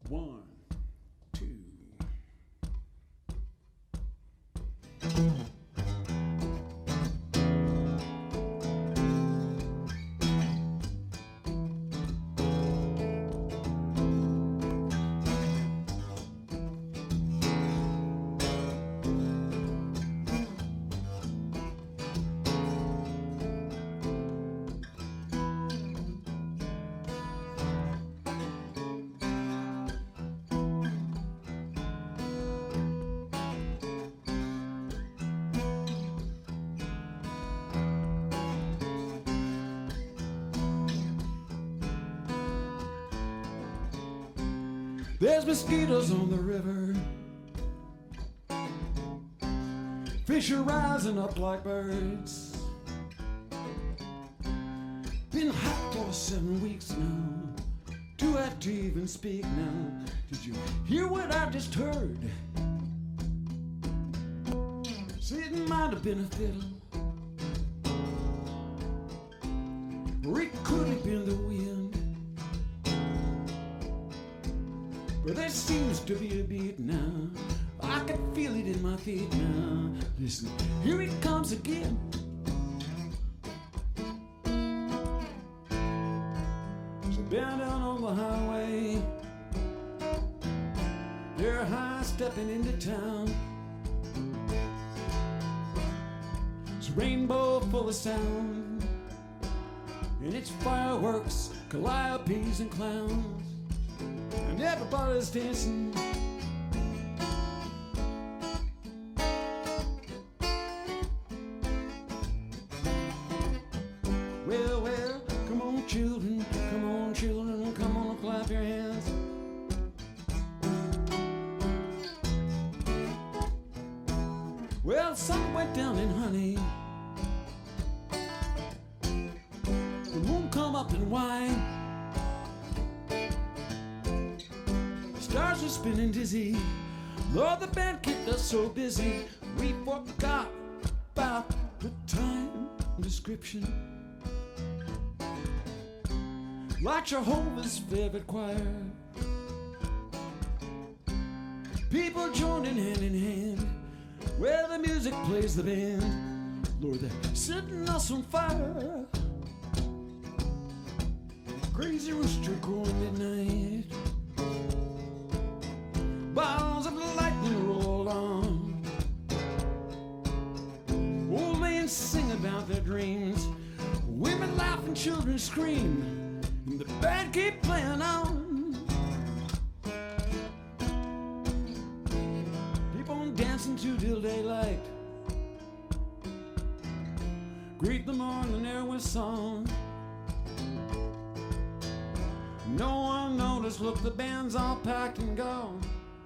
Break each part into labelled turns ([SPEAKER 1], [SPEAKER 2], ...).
[SPEAKER 1] One, two. There's mosquitoes on the river, fish are rising up like birds. Been hot for 7 weeks now, too hot to even speak now. Did you hear what I just heard? Said it might have been a fiddle, or it could have been the wind. But there seems to be a beat now, I can feel it in my feet now. Listen, here it comes again. So down on the highway, they're high stepping into town. It's a rainbow full of sound, and it's fireworks, calliopes and clowns, and everybody's dancing. Well, well, come on children, come on and clap your hands. Well, something went down in Honey, the moon come up and wine. Stars are spinning dizzy, Lord, the band kept us so busy, we forgot about the time description. Like Jehovah's favorite choir, people joining hand in hand, where the music plays the band. Lord, they're setting us on fire. Crazy rooster crowing midnight, bombs of lightning roll on. Old men sing about their dreams, women laugh and children scream, and the band keep playing on. Keep on dancing till daylight, greet the morning air with song. No one noticed, look, the band's all packed and gone.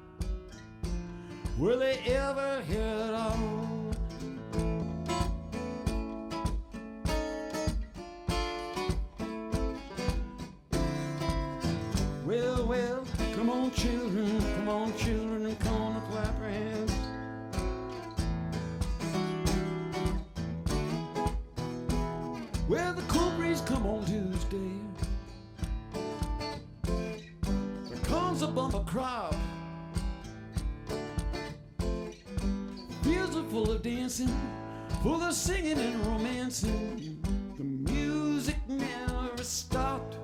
[SPEAKER 1] Will they ever hear it all? Well, well, come on children, and come on and clap your hands. Well, the cool breeze come on Tuesday, there comes a bumper crowd. Fields are full of dancing, full of singing and romancing. The music never stopped.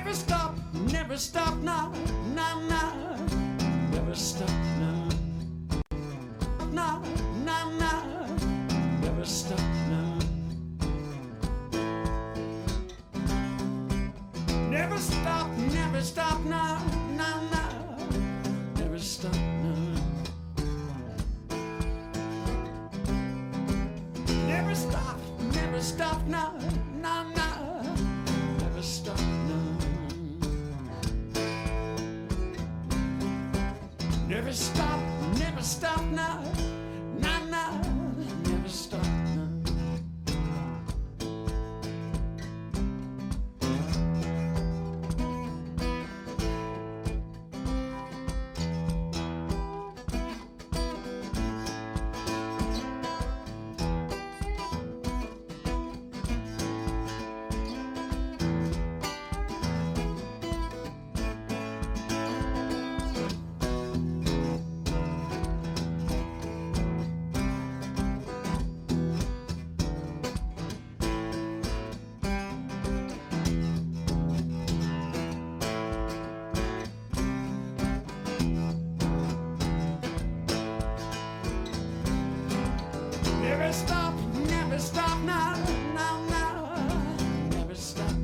[SPEAKER 1] Never stop, never stop now, now, now. Never stop now, now, now, now. Never stop now. Never stop now, now, now. Never stop now. Never stop now, now, now. Never stop now. Never stop now, now, now. Never stop now. Never stop now, now, now. Never stop.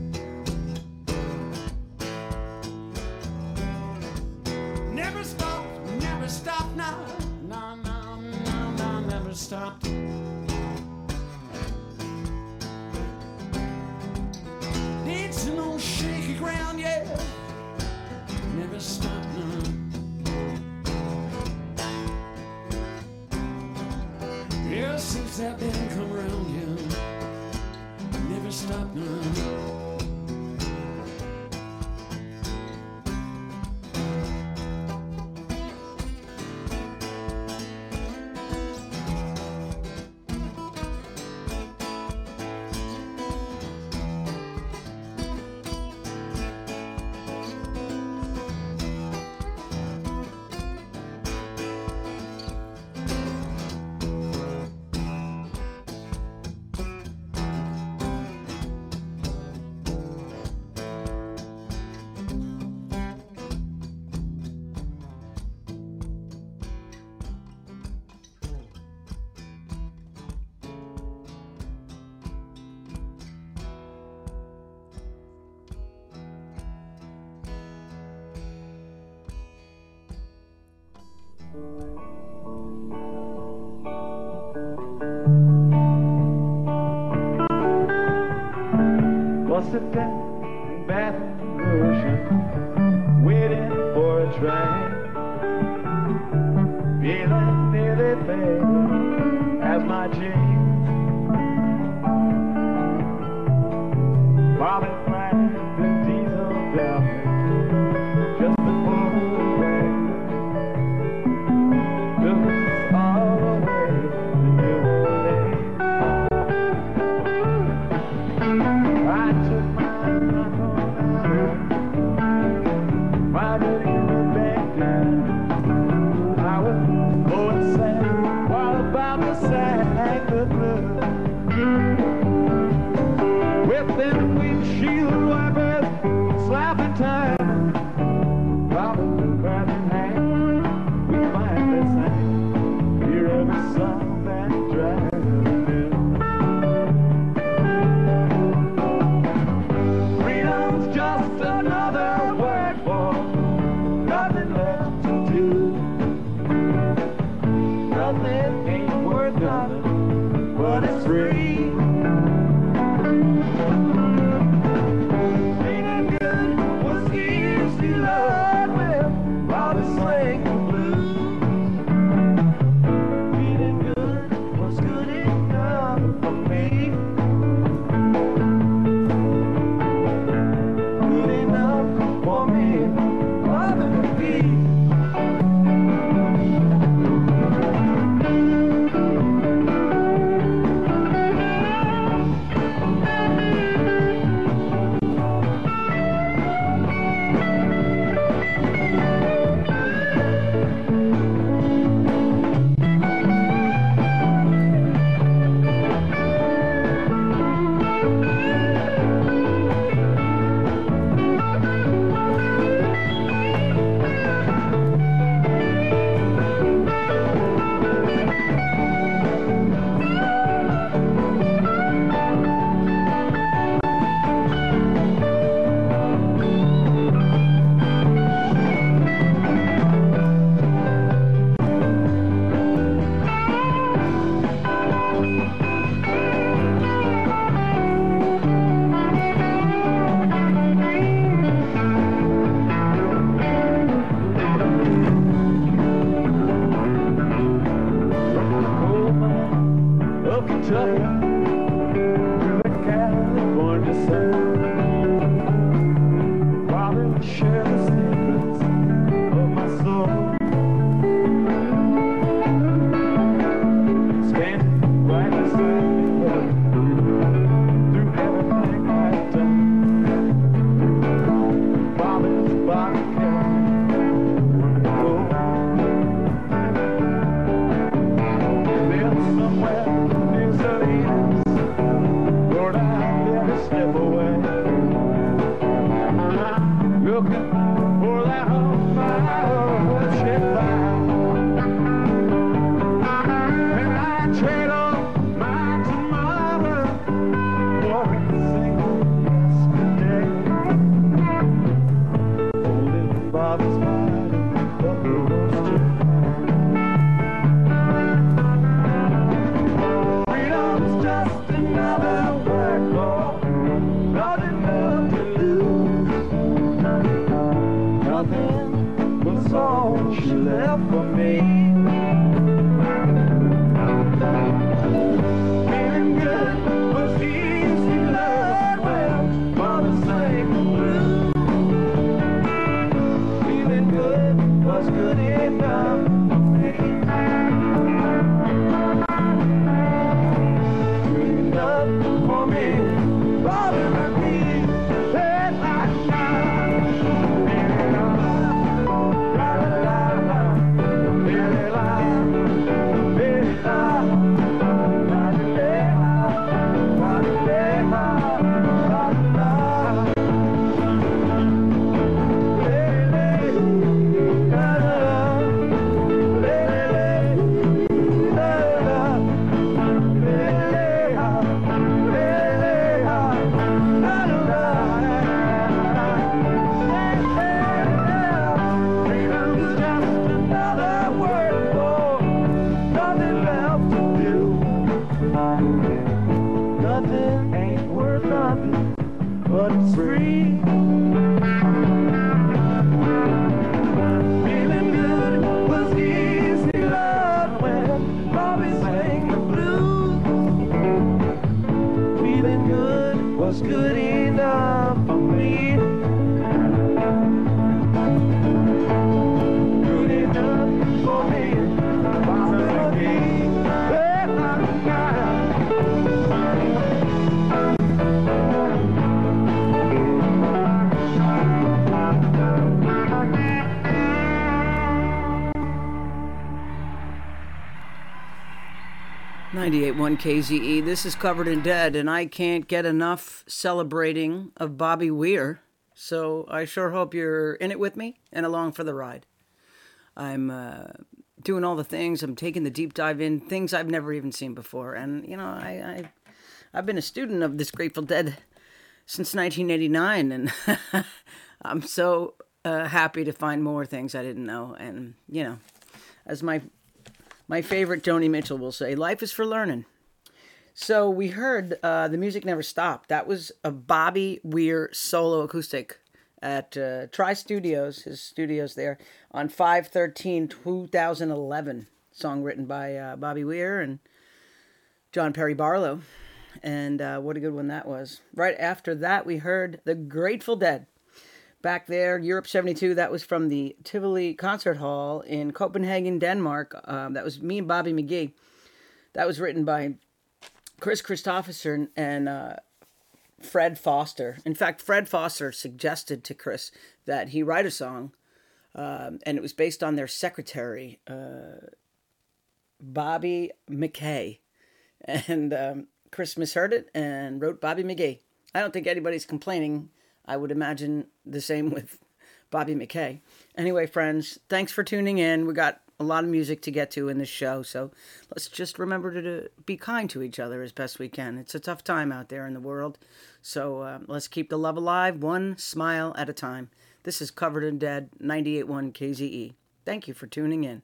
[SPEAKER 1] Never stop now, now, now, now, now. Never stop. Dancing on shaky ground, yeah. Never stop now. Yeah, since that band come around, yeah, never stop now.
[SPEAKER 2] Sit down in Baton Rouge, waiting for a train, feeling nearly faded as my jeans. Bobbing flat the diesel down just before the rain took us all away to New Orleans. I took my why did you look back down? I was going sad while about to sag. Little Kentucky to the California sun. Robin, share the secrets of my soul. Standing right beside me, through everything I've done. Robin's body kept me whole. And then somewhere in Salinas, Lord, I never step away. Looking for that home ship and I trade on my tomorrow for a single yesterday. Holding Bobby's body up the roaster. Freedom's just another word for nothing left to lose. Nothing was all she left for me. Feeling good was easy, Lord, well, for the sake of blue. Feeling good was good enough for me. Good enough for me. Robin McGee, late like night. Nothing ain't worth nothing, but it's free. Feeling good was easy, Lord, when Bobby sang the blues. Feeling good was good enough for me. Good enough for me. Bobby McGee, late like night.
[SPEAKER 3] 98.1 KZE. This is Covered in Dead, and I can't get enough celebrating of Bobby Weir. So I sure hope you're in it with me and along for the ride. I'm doing all the things. I'm taking the deep dive in things I've never even seen before. And you know, I've been a student of this Grateful Dead since 1989, and I'm so happy to find more things I didn't know. And you know, as my favorite Joni Mitchell will say, life is for learning. So we heard The Music Never Stopped. That was a Bobby Weir solo acoustic at Tri Studios, his studios there, on 5/13/2011. Song written by Bobby Weir and John Perry Barlow. And what a good one that was. Right after that, we heard The Grateful Dead. Back there, Europe 72, that was from the Tivoli Concert Hall in Copenhagen, Denmark. That was me and Bobby McGee. That was written by Chris Christopherson and Fred Foster. In fact, Fred Foster suggested to Chris that he write a song, and it was based on their secretary, Bobby McKay. And Chris misheard it and wrote Bobby McGee. I don't think anybody's complaining. I would imagine the same with Bobby McKay. Anyway, friends, thanks for tuning in. We got a lot of music to get to in this show, so let's just remember to be kind to each other as best we can. It's a tough time out there in the world, so let's keep the love alive, one smile at a time. This is Covered in Dead, 98.1 KZE. Thank you for tuning in.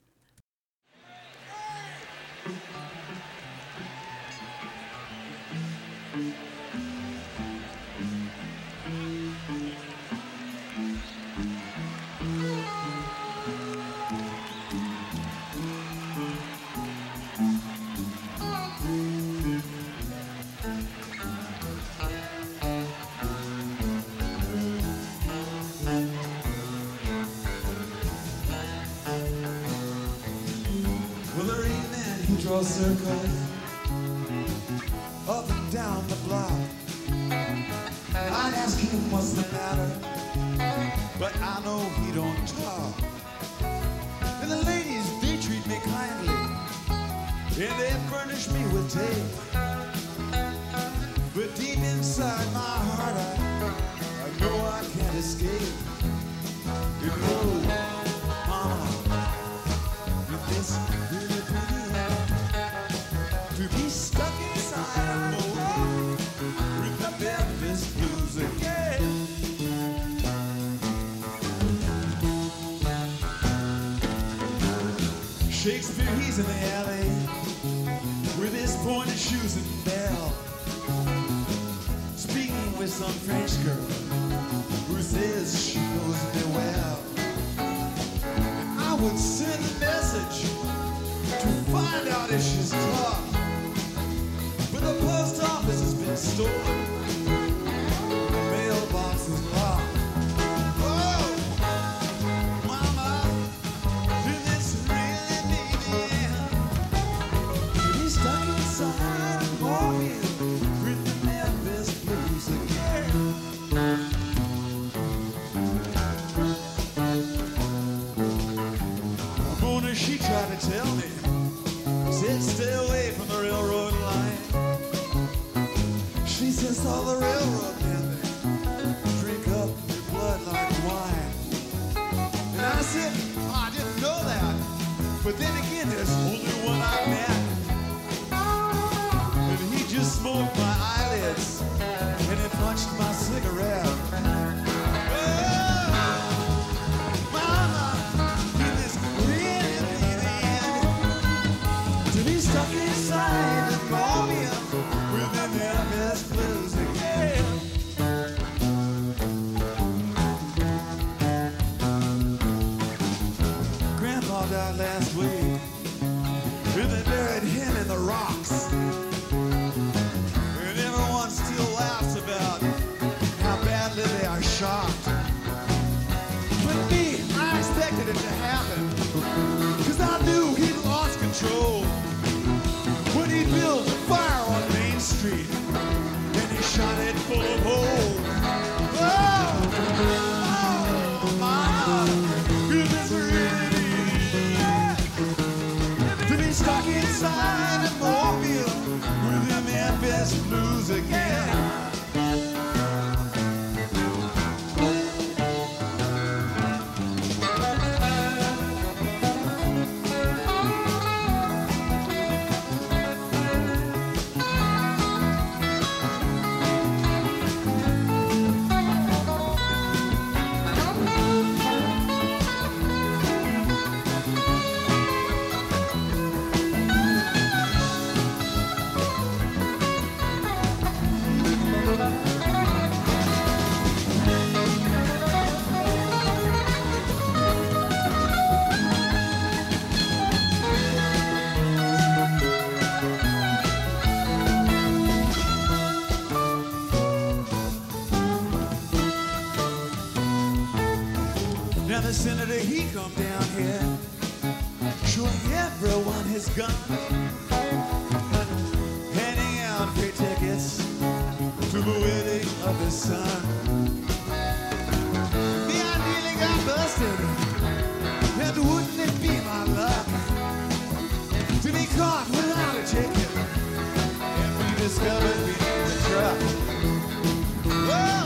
[SPEAKER 1] girl circles up and down the block. I'd ask him what's the matter, but I know he don't talk. And the ladies, they treat me kindly, and they furnish me with tape. But deep inside my heart, I know I can't escape. You know, mama, it's really pretty to be stuck inside a movie with the Memphis Blues again. Shakespeare, he's in the alley with his pointed shoes and bell, speaking with some French girl who says she knows me well. And I would send a message to find out if she's tough, but the post office has been stolen, the mailbox is locked. Oh, mama, did this really mean the end? To be stuck inside a morning with the Memphis Blues again. Mona, she tried to tell me, said stay away from the railroad line. She says all the railroad men drink up their blood like wine. And I said, oh, I didn't know that. But then again, there's only one I met. And he just smoked my eyelids, and he punched my cigarette. Stuck inside the Columbia with the Memphis Blues again. Grandpa died last week, and they buried him in the rocks. And everyone still laughs about how badly they are shocked. But me, I expected it to happen, 'cause I knew he lost control when he built a fire on Main Street, and he shot it full of holes. Oh, mama, is this really to be stuck inside a mobile with the Memphis Blues again? Now the senator, he come down here, showing everyone his gun, handing out free tickets to the wedding of his son. Me, I nearly got busted, and wouldn't it be my luck to be caught without a ticket, and we discovered we need the truck. Whoa!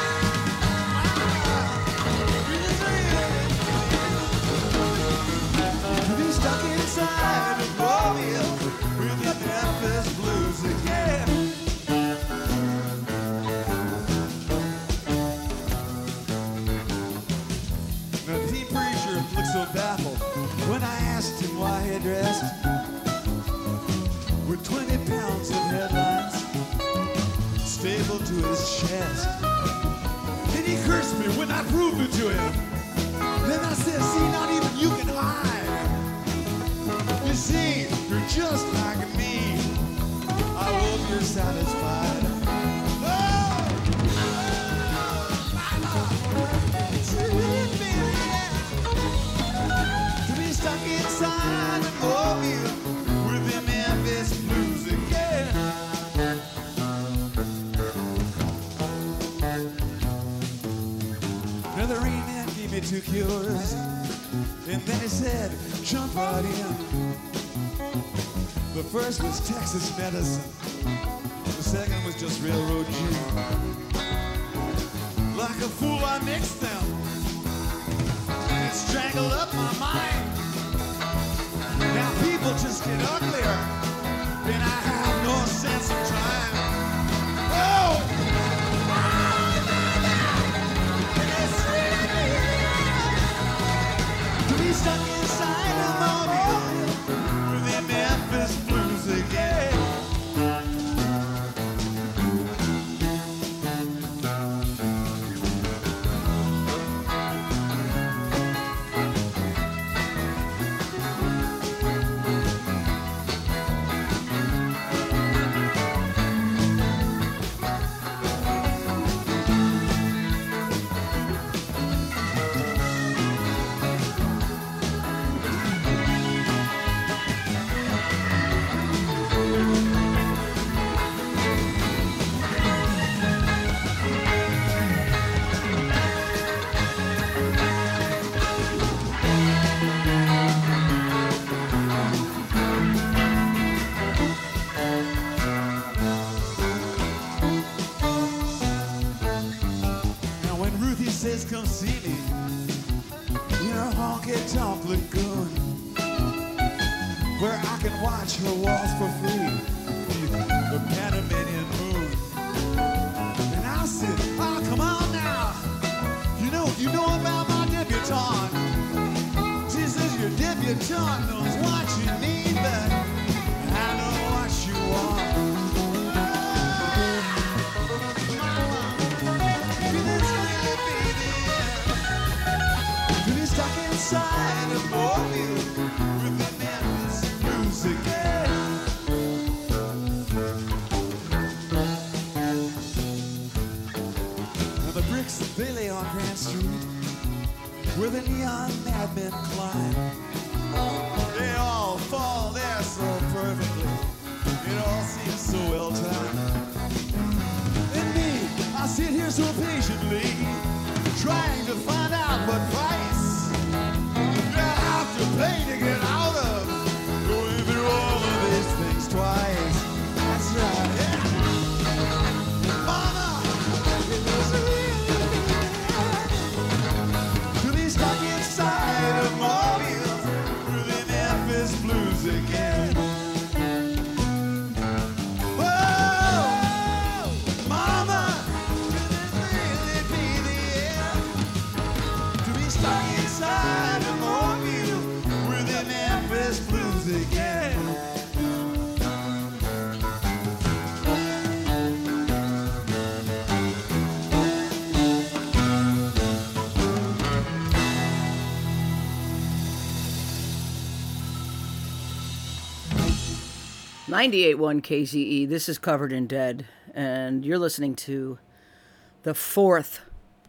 [SPEAKER 1] Stuck inside a mobile with the Memphis Blues again. The team preacher looked so baffled when I asked him why he dressed with 20 pounds of headlines stapled to his chest. And he cursed me when I proved it to him. Then I said, see, not even you can hide. You see, you're just like me. I hope you're satisfied. To be stuck inside a mobile with them yours. And then he said, jump right in. The first was Texas medicine. The second was just railroad gin. Like a fool I mixed them. It strangled up my mind. Now people just get uglier. And I have no sense of time. Oh! To be stuck inside a mobile with the Memphis blues again. Says come see me in a honky-tonk lagoon where I can watch her waltz for free beneath the Panamanian moon. And I said, oh, come on now, you know about my debutante. She says your debutante knows what you need, but I know what you want. Stuck inside a mobile with the Memphis blues again. Now the bricks they lay on Grand Street where the neon madmen climb. They all fall there so perfectly. It all seems so well timed. And me, I sit here so patiently trying to find out what price to pay to get out of going through all of these things twice. That's right, yeah. Mama, it was really to be stuck inside a mobile through the Memphis blues again. Whoa, Mama, could it really be the end? To be stuck inside a mobile with the Memphis blues again.
[SPEAKER 3] .98.1 KZE. This is Covered in Dead, and you're listening to the fourth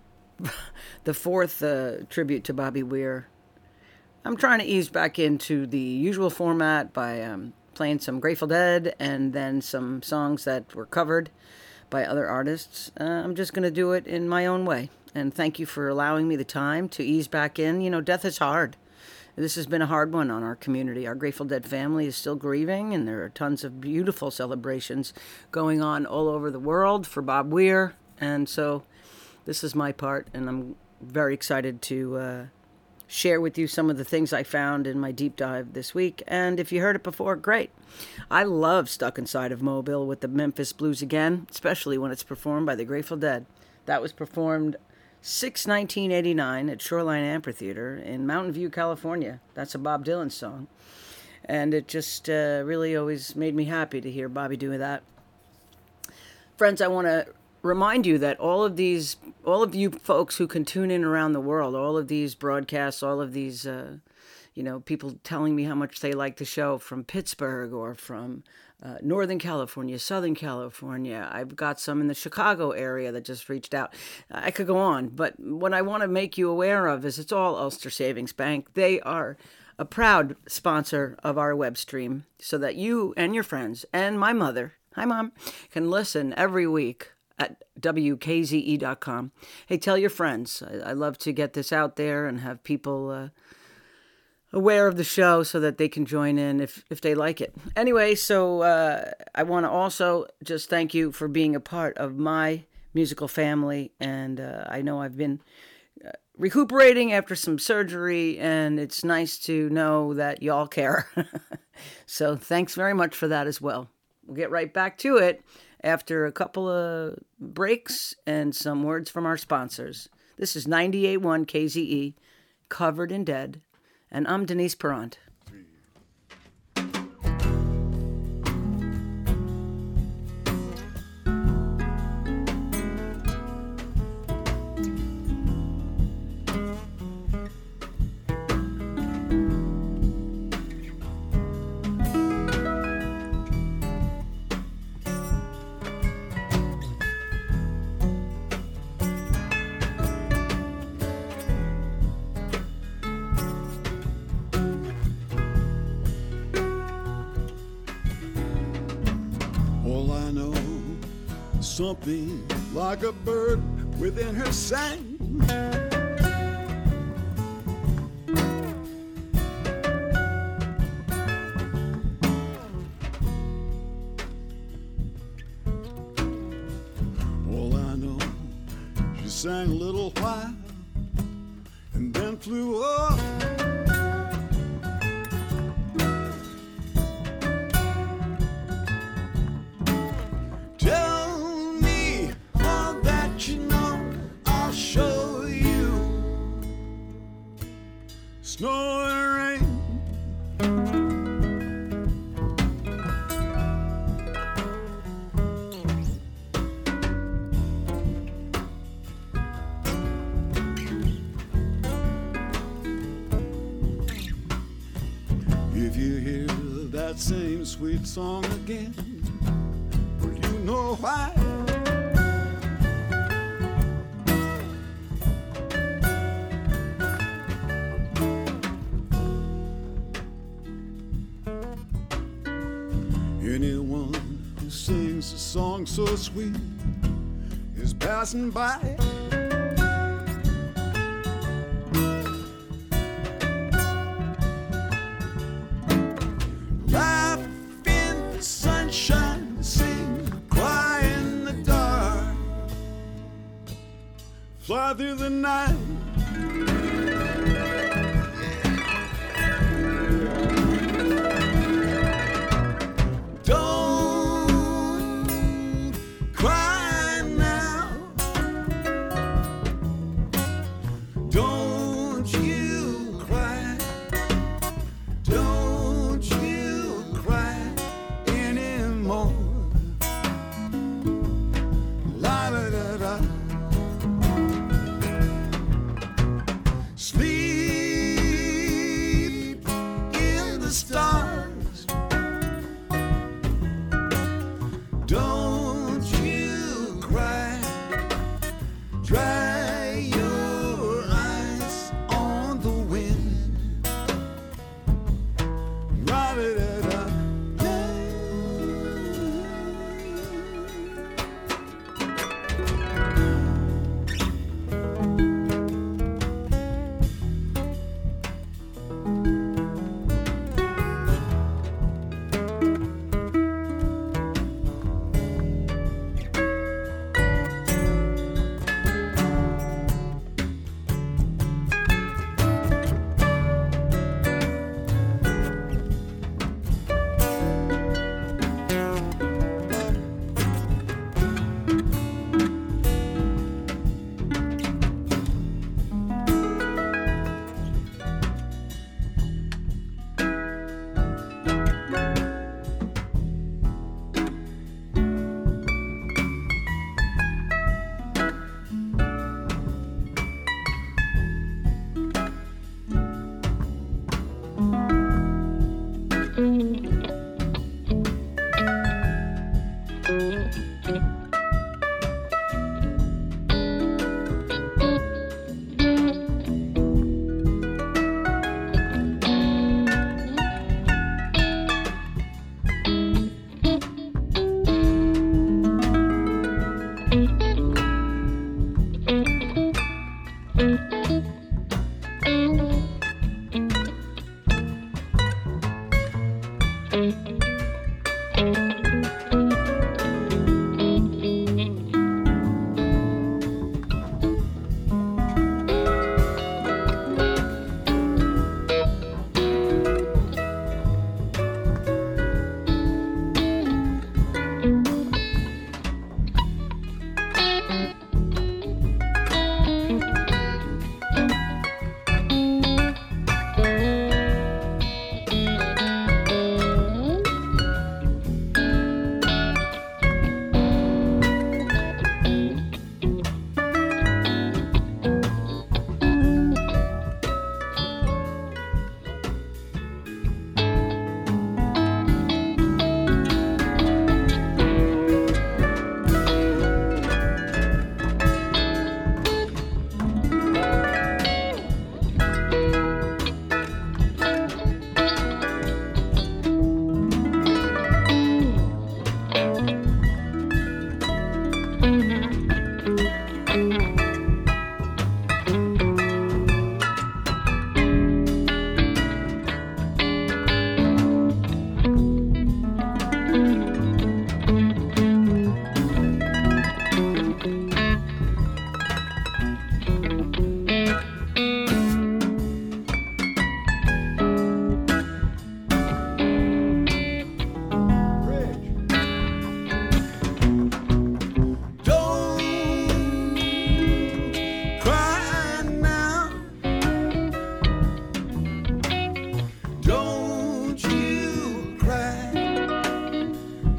[SPEAKER 3] tribute to Bobby Weir. I'm trying to ease back into the usual format by playing some Grateful Dead and then some songs that were covered by other artists. I'm just going to do it in my own way. And thank you for allowing me the time to ease back in. You know, death is hard. This has been a hard one on our community. Our Grateful Dead family is still grieving, and there are tons of beautiful celebrations going on all over the world for Bob Weir. And so this is my part, and I'm very excited to share with you some of the things I found in my deep dive this week. And if you heard it before, great. I love Stuck Inside of Mobile with the Memphis Blues again, especially when it's performed by the Grateful Dead. That was performed 6/1989 at Shoreline Amphitheater in Mountain View, California. That's a Bob Dylan song. And it just really always made me happy to hear Bobby do that. Friends, I want to remind you that all of you folks who can tune in around the world, all of these broadcasts, all of these, people telling me how much they like the show from Pittsburgh or from Northern California, Southern California. I've got some in the Chicago area that just reached out. I could go on, but what I want to make you aware of is it's all Ulster Savings Bank. They are a proud sponsor of our web stream so that you and your friends and my mother, hi Mom, can listen every week at WKZE.com. Hey, tell your friends. I love to get this out there and have people aware of the show so that they can join in if they like it. Anyway, so I want to also just thank you for being a part of my musical family. And I know I've been recuperating after some surgery, and it's nice to know that y'all care. So thanks very much for that as well. We'll get right back to it after a couple of breaks and some words from our sponsors. This is 98.1 KZE, Covered in Dead, and I'm Denise Perrant.
[SPEAKER 1] Something like a bird within her sang. All I know, she sang a little while and then flew up. Snow and rain. If you hear that same sweet song again, well, you know why. Anyone who sings a song so sweet is passing by. Laugh in the sunshine, sing, cry in the dark, fly through the night.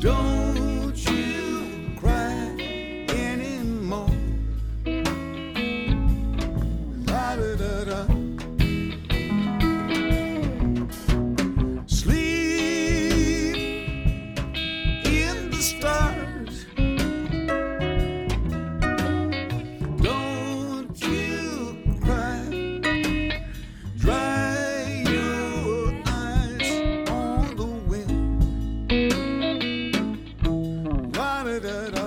[SPEAKER 1] Don't you cry anymore. La-da-da-da. Sleep in the stars. Don't you cry. Dry your eyes on the wind. La-da-da-da.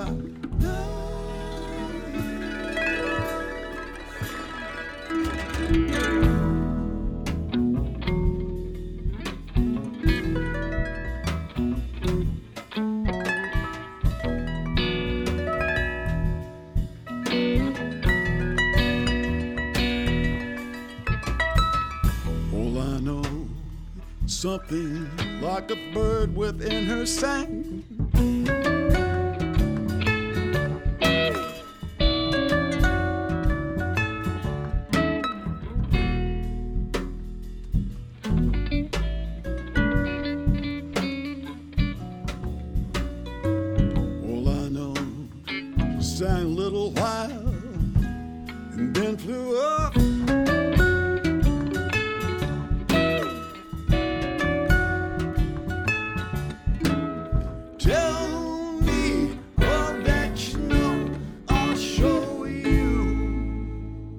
[SPEAKER 1] All I know, something like a bird within her sang. All I know, she sang a little while and then flew up. Tell me all that you know, I'll show you.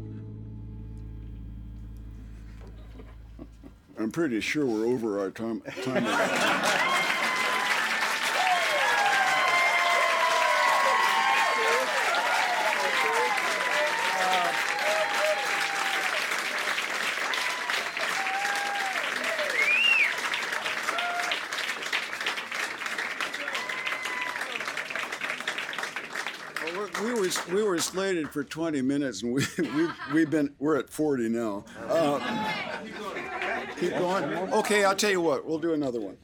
[SPEAKER 1] I'm pretty sure we're over our time. We were slated for 20 minutes, and we're at 40 now. Keep going. Okay, I'll tell you what. We'll do another one.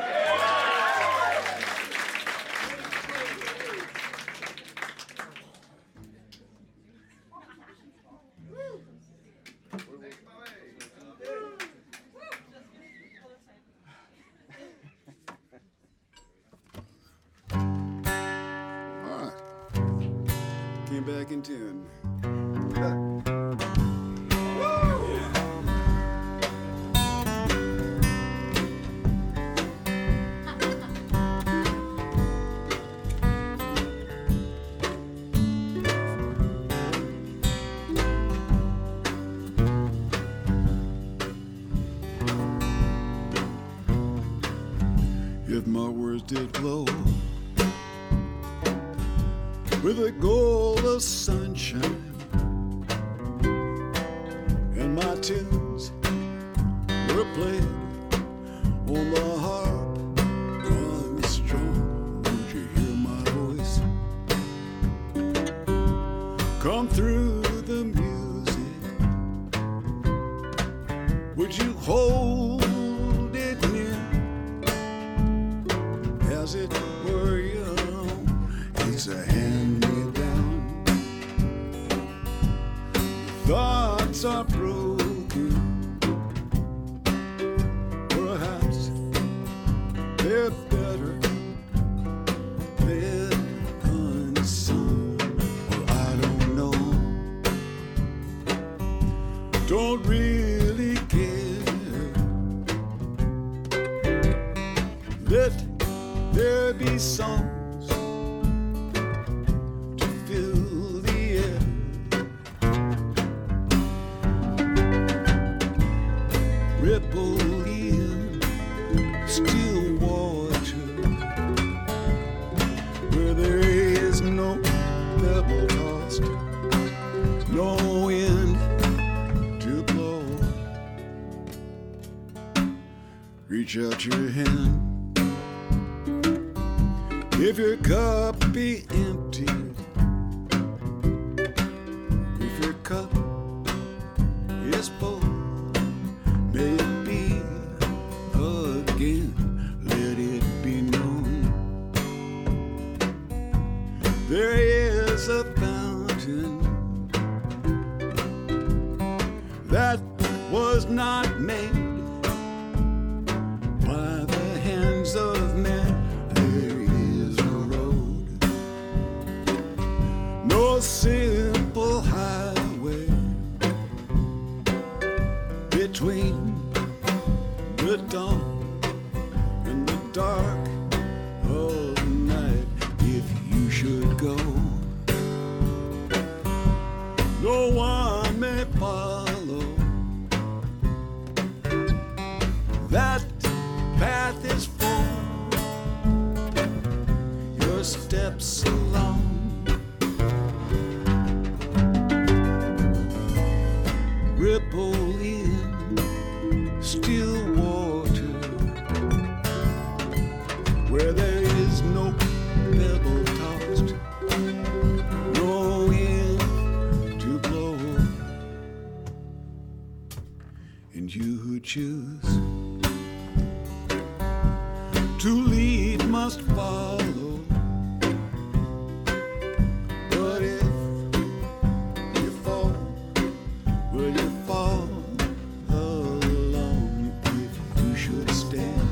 [SPEAKER 1] Came back in tune. If my words did glow with a gold of sunshine, and my tunes were played on the harp unstrung, would you hear my voice come through the music? Would you hold it near as it were your own? It's a hand-me-down. Thoughts are broken. Perhaps they're better than unsung. Well, I don't know. Don't really care. Let there be songs to fill the air. Ripple in still water where there is no pebble tossed, no wind to blow. Reach out your hand. If your cup be empty, if your cup is full, may it be again, let it be known. There is a fountain that was not made by the hands of man. There is simple highway between the dawn and the dark of the night. If you should go, no one may follow. That path is for your steps along. Ripple in still water where there is no pebble tossed, no wind to blow, and you who choose to lead must follow. But if you fall, will you fall alone? If you should stand,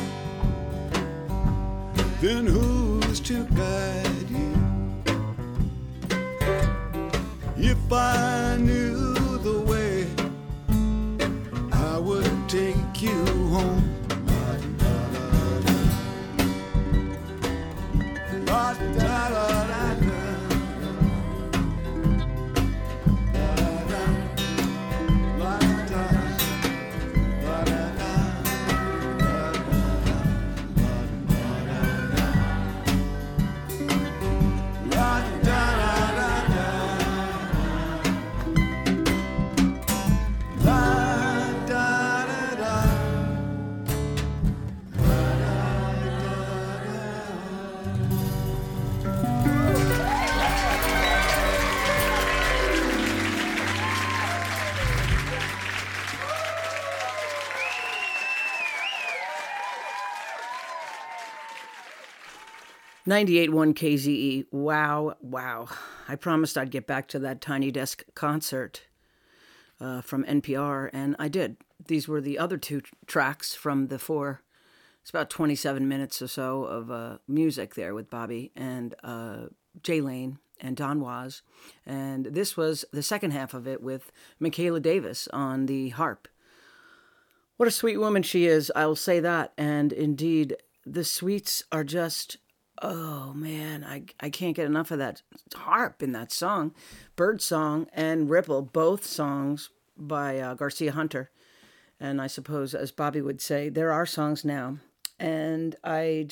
[SPEAKER 1] then who's to guide you? If I knew the way, I would take you home.
[SPEAKER 3] .98.1 KZE. Wow, wow. I promised I'd get back to that Tiny Desk concert from NPR, and I did. These were the other two tracks from the four. It's about 27 minutes or so of music there with Bobby and Jay Lane and Don Was. And this was the second half of it with Michaela Davis on the harp. What a sweet woman she is, I'll say that. And indeed, the sweets are just... Oh, man, I can't get enough of that harp in that song. Bird Song and Ripple, both songs by Garcia Hunter. And I suppose, as Bobby would say, there are songs now. And I'm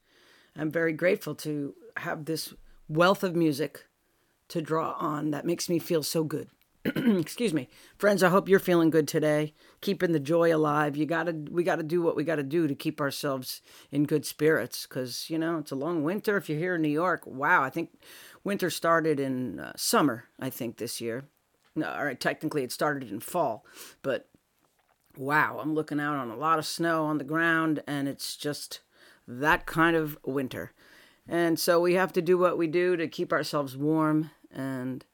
[SPEAKER 3] very grateful to have this wealth of music to draw on that makes me feel so good. Excuse me. Friends, I hope you're feeling good today. Keeping the joy alive. We got to do what we got to do to keep ourselves in good spirits because, it's a long winter. If you're here in New York, wow, I think winter started in summer, I think, this year. No, all right, technically it started in fall, but wow, I'm looking out on a lot of snow on the ground and it's just that kind of winter. And so we have to do what we do to keep ourselves warm and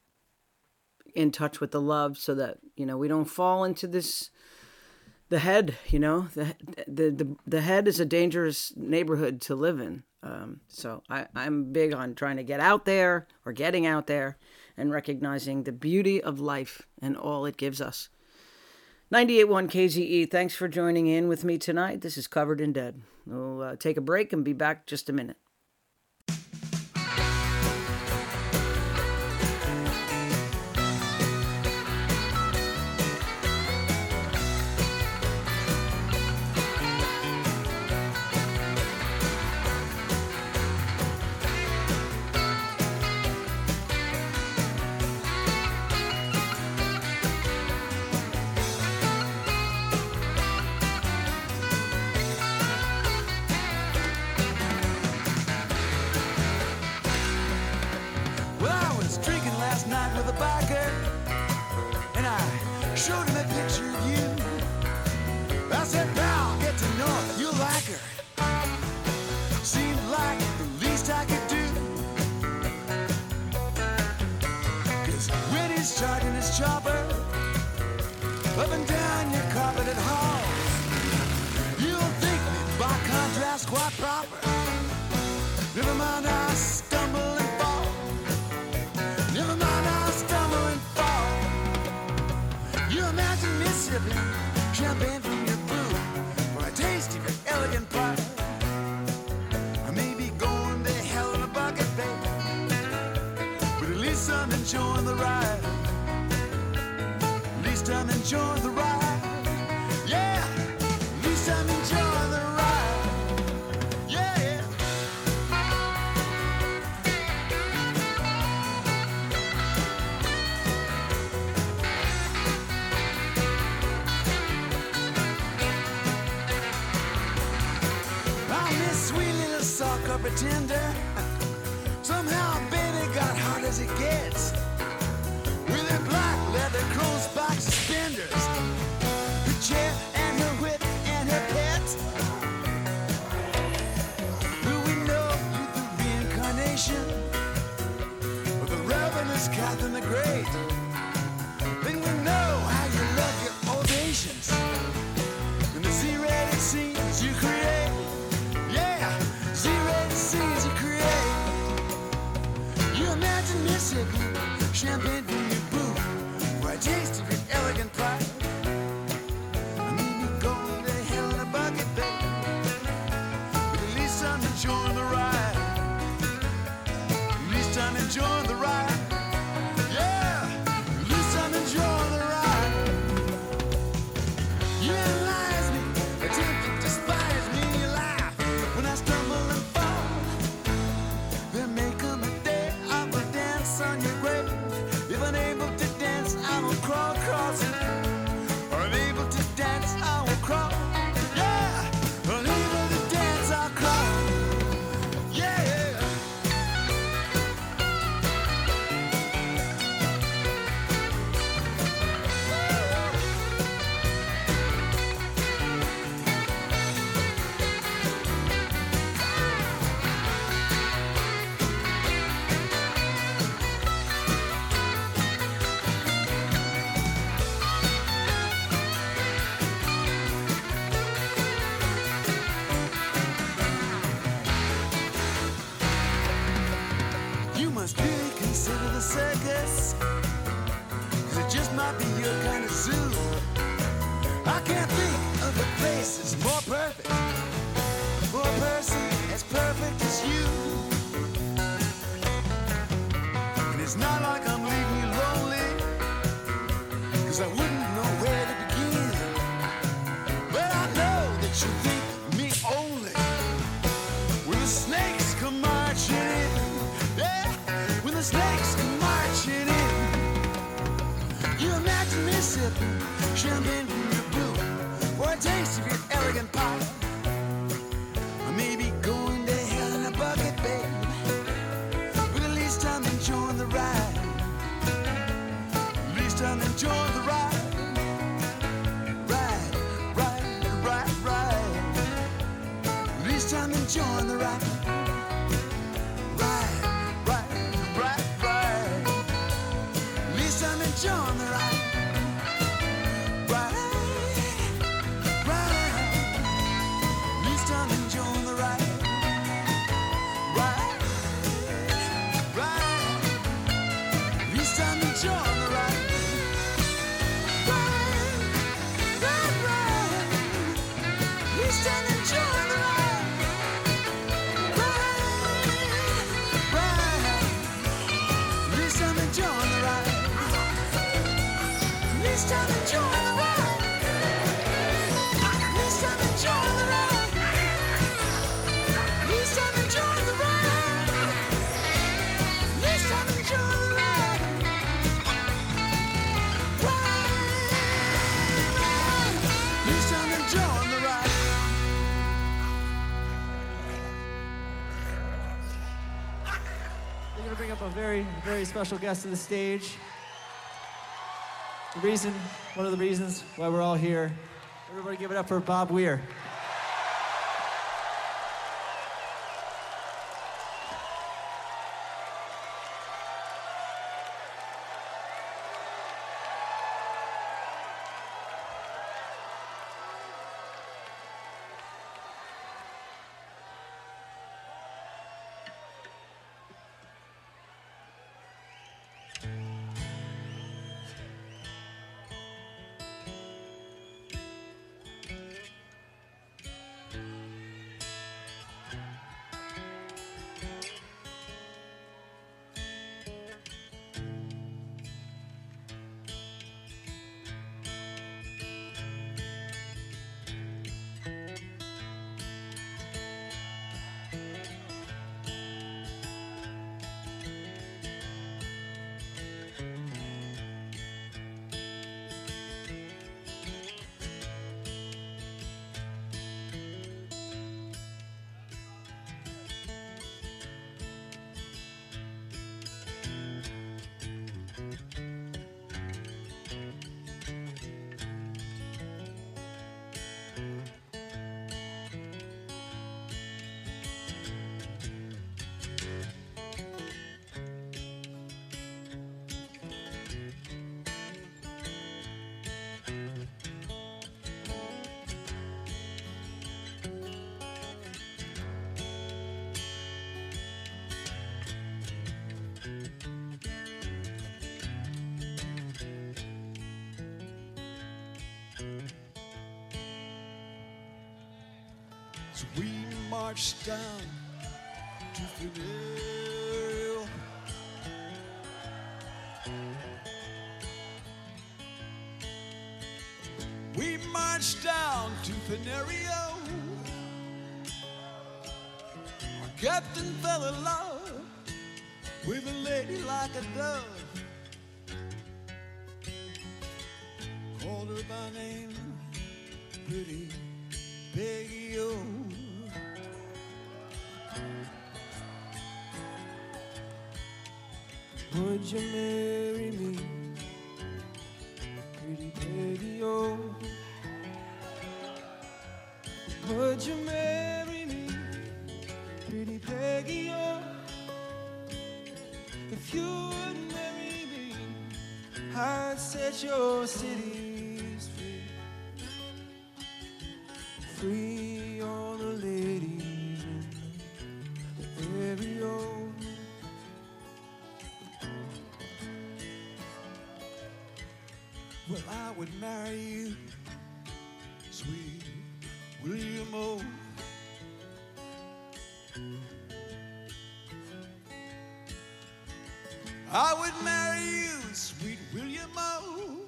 [SPEAKER 3] in touch with the love so that, we don't fall into the head, the head is a dangerous neighborhood to live in. So I'm big on trying to get out there or getting out there and recognizing the beauty of life and all it gives us. 98.1 KZE, thanks for joining in with me tonight. This is Covered in Dead. We'll take a break and be back just a minute.
[SPEAKER 1] Never mind, I stumble and fall. Never enjoying the ride. At least I'm enjoying the ride. Yeah, at least I'm enjoying the ride. Yeah. I'm this sweet little soccer pretender. Somehow baby got hot as it gets. With her black leather crow's back suspenders, her chair and her whip and her pet. Will we know you the reincarnation of the ravenous Catherine the Great? Then we know how you love your ovations and the Z-rated scenes you create. Yeah, Z-rated scenes you create. You imagine me sipping champagne from your booth, where I tasted your elegant pride. I mean, you're going to hell in a bucket, babe. But at least I'm enjoying the ride. At least I'm enjoying the ride. Yeah, at least I'm enjoying the ride. You analyze me, attempt to despise me, you laugh when I stumble and fall. There may come a day I will dance on your grave. If unable to dance, I will crawl across it. Or unable to dance, I will crawl. Yeah, unable to dance, I'll crawl. Yeah. You must really consider the circus, 'cause it just might be your kind of zoo. I can't think of a place that's more perfect for a person as perfect as you. And it's not like I'm leaving you lonely, 'cause I wouldn't know where to begin. But I know that you think of me only when the snakes come marching in. Yeah, when the snakes come marching in. You imagine me sipping champagne from your blue, or a taste of your arrogant pie. Or maybe going to hell in a bucket, babe. But at least I'm enjoying the ride. At least I'm enjoying the ride. Ride, ride, ride, ride. At least I'm enjoying the ride. Ride, ride, ride, ride. At least I'm enjoying the ride. Ride, ride. At least I'm enjoying the ride. Ride, ride. At least I'm enjoying the ride. Ride, ride, ride. At least I'm enjoying the ride. Ride, ride. At least I'm enjoying the ride. At least I'm enjoying the ride. At least I'm enjoying the ride. At least I'm enjoying the ride. At least I'm enjoying the ride. Ride, ride. At least I'm enjoying the ride.
[SPEAKER 4] We're going to bring up a very, very special guest to the stage. One of the reasons why we're all here. Everybody give it up for Bob Weir.
[SPEAKER 1] So we marched down to Phanereo. We marched down to Phanereo. Our captain fell in love with a lady like a dove. Called her by name, Pretty Peggy O.
[SPEAKER 5] Would you marry me, Pretty Peggy O? Would you marry me, Pretty Peggy O? If you would marry me, I'd set your cities free. Free all the ladies in the area.
[SPEAKER 1] Well, I would marry you, sweet William O. I would marry you, sweet William O.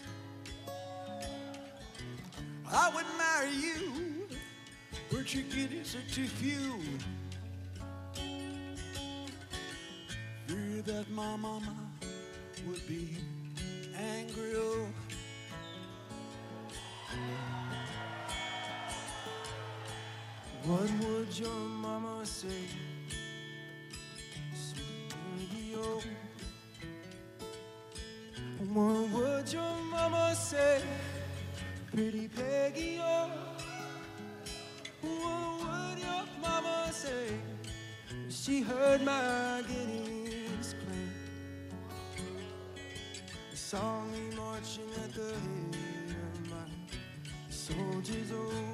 [SPEAKER 1] I would marry you, but your guineas are too few. Fear that my mama would be angry. Oh.
[SPEAKER 5] What would your mama say, sweet Peggy O? What would your mama say, Pretty Peggy O? What would your mama say if she heard my guineas clink? Saw me marching at the head of my soldiers. Oh.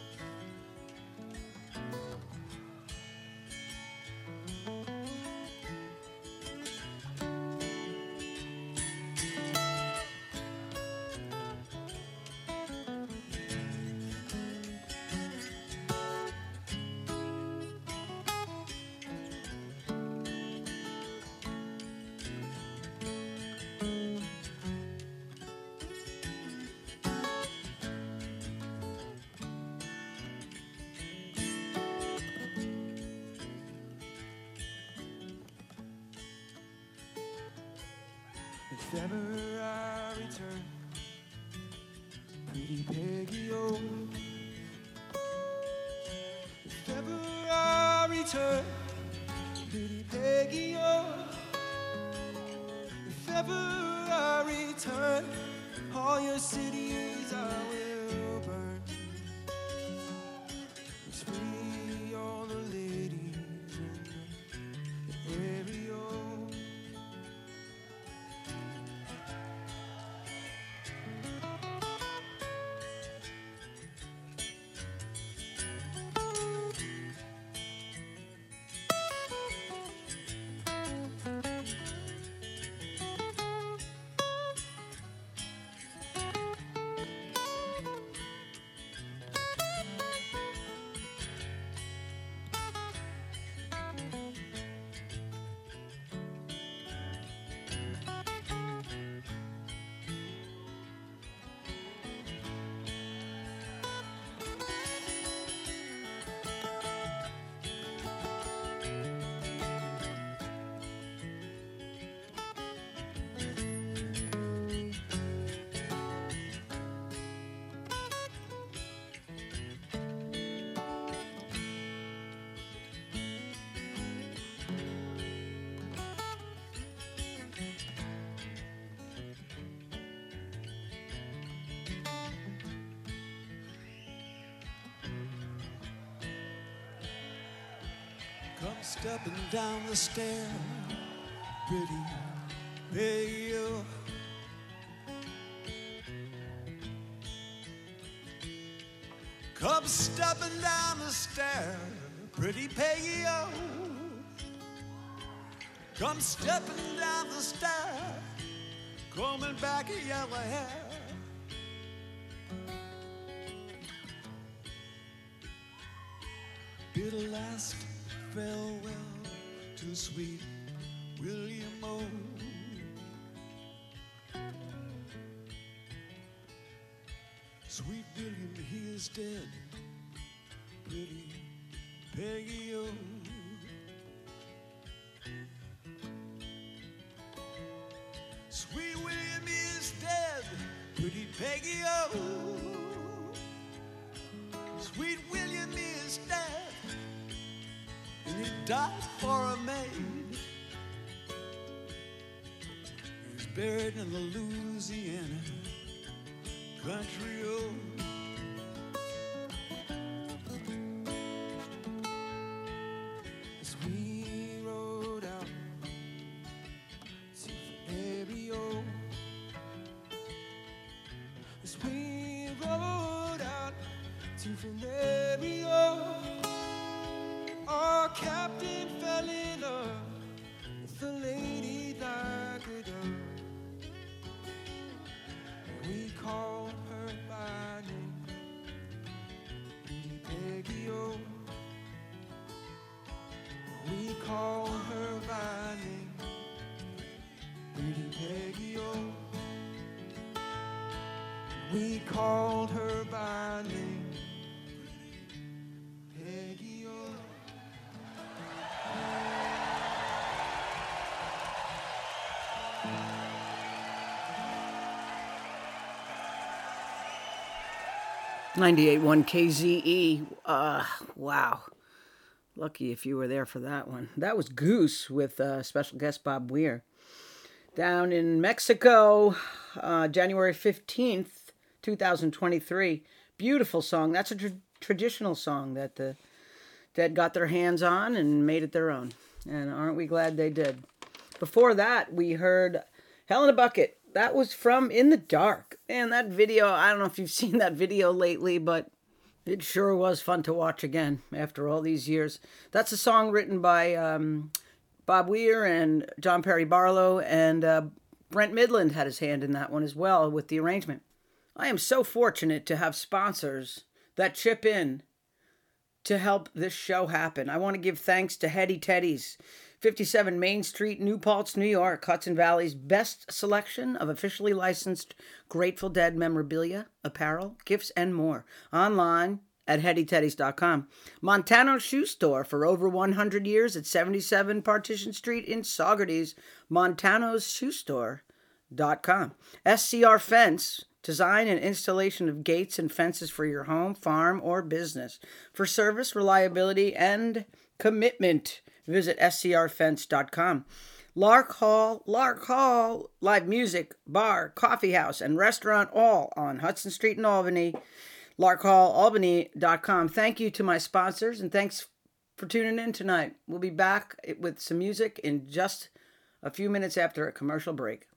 [SPEAKER 5] If ever I return, Pretty Peggy O. If ever I return, Pretty Peggy O. If ever I return, all your cities I will burn. It's free all the ladies in the area.
[SPEAKER 1] Come stepping down the stair, Pretty Peggy O. Come stepping down the stair, Pretty Peggy O. Come stepping down the stair, combing back your yellow hair. did a last farewell to sweet William O. Sweet William, he is dead. Pretty Peggy O. Sweet William is dead. Pretty Peggy O. Sweet William is dead, and he died for a maid. He's buried in the Louisiana country road.
[SPEAKER 5] As we rode out to Fabio, as we rode out to Fabio, our captain fell in love with a lady like a dove. We called her by name, Lady Peggy O. We called her by name, Lady Peggy O. We called her by name, Peggy O.
[SPEAKER 3] 98.1 KZE. Wow. Lucky if you were there for that one. That was Goose with special guest Bob Weir. Down in Mexico, January 15th, 2023. Beautiful song. That's a traditional song that the Dead got their hands on and made it their own. And aren't we glad they did? Before that, we heard Hell in a Bucket. That was from In the Dark. And that video, I don't know if you've seen that video lately, but it sure was fun to watch again after all these years. That's a song written by Bob Weir and John Perry Barlow, and Brent Midland had his hand in that one as well with the arrangement. I am so fortunate to have sponsors that chip in to help this show happen. I want to give thanks to Hetty Teddy's, 57 Main Street, New Paltz, New York, Hudson Valley's best selection of officially licensed Grateful Dead memorabilia, apparel, gifts, and more. Online at HettyTeddies.com. Montano's Shoe Store for over 100 years at 77 Partition Street in Saugerties. Montano'sShoeStore.com. SCR Fence, design and installation of gates and fences for your home, farm, or business. For service, reliability, and commitment, visit scrfence.com. Lark Hall, live music, bar, coffee house, and restaurant, all on Hudson Street in Albany. LarkHallAlbany.com. Thank you to my sponsors, and thanks for tuning in tonight. We'll be back with some music in just a few minutes after a commercial break.